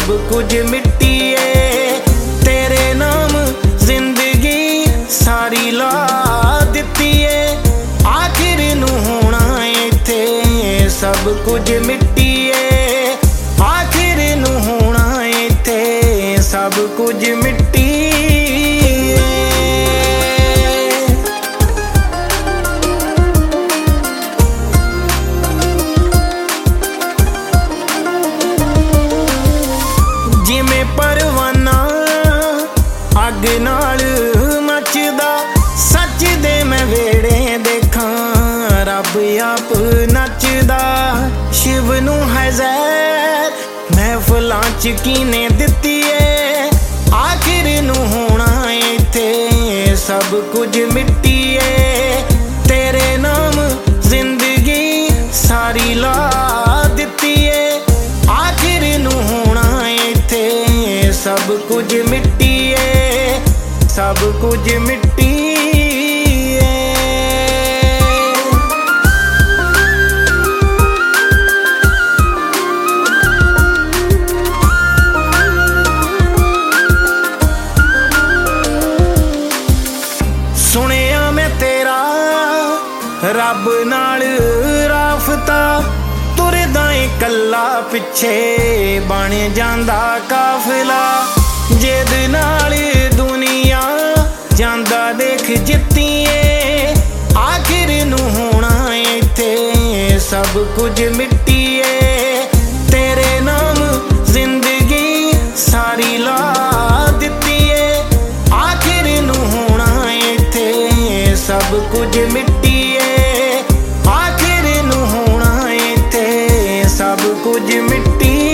सब कुछ मिट्टी है। तेरे नाम जिंदगी सारी ला दिती है, आखिर नू होना इत्थे सब कुछ मिट्टी है, आखिर नू होना इत्थे सब कुछ मिट्टी है। जिमें परवाना अग नाल मचदा, सच दे मैं वेड़े देखा रब आप नचदा। शिव नू है ज़हर महफिलां च कीने दित्ती है, आखिर नू होना इत्थे सब कुछ मिट्टी है। तेरे नाम जिंदगी सारी ला दित्ती है, आखिर नू होना इत्थे सब कुछ मिट्टी है, सब कुछ मिट्टी है। सुनिया मैं तेरा रब नाल राफता, तुरदा कल्ला पिछे बन जांदा काफिला। जिद नाल दुनिया जांदा देख जित्तिए, आखिर नू होना इत्थे सब कुछ मिट्टी है। तेरे नाम जिंदगी सारी ला दित्ती है, आखिर नू होना इत्थे सब कुछ मिट्टी है, आखिर नू होना इत्थे सब कुछ मिट्टी।